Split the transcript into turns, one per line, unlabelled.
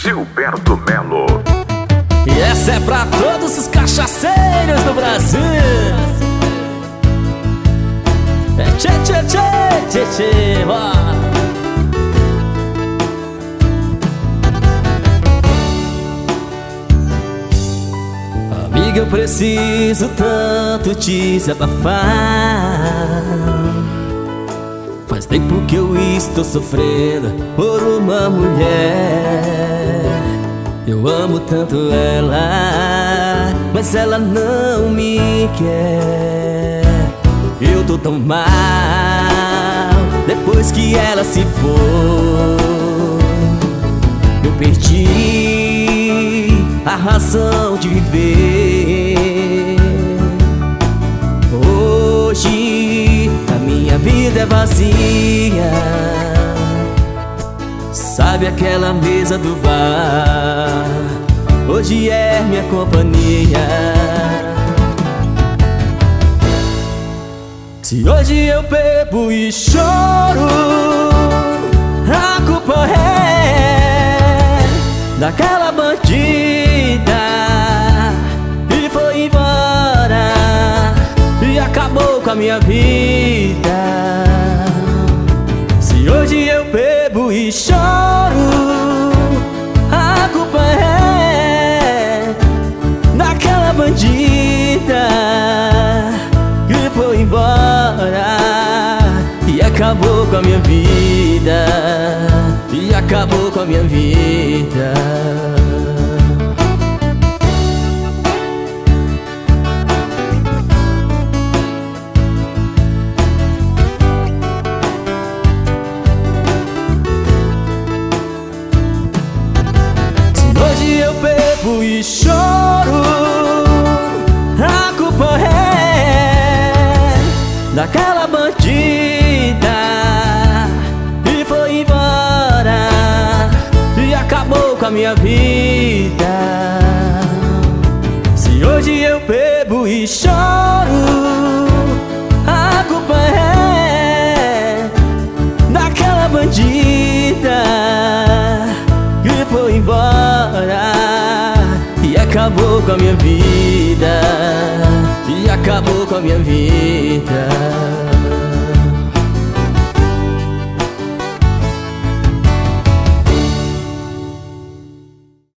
Gilberto Melo.
E essa é pra todos os cachaceiros do Brasil. É tchê, tchê, tchê, tchê, tchê, ó. Amiga, eu preciso tanto te desabafar. Faz tempo que eu estou sofrendo por uma mulher. Eu amo tanto ela, mas ela não me quer. Eu tô tão mal depois que ela se foi. Eu perdi a razão de viver. Hoje a minha vida é vazia. Sabe aquela mesa do bar? Hoje é minha companhia. Se hoje eu bebo e choro, a culpa é daquela bandida e foi embora e acabou com a minha vida. Se hoje eu bebo e choro, a culpa é daquela bandida que foi embora e acabou com a minha vida. E acabou com a minha vida. Eu bebo e choro, a culpa é daquela bandida e foi embora e acabou com a minha vida. Se hoje eu bebo e choro, a culpa é daquela bandida que foi embora e acabou com a minha vida. E acabou com a minha vida.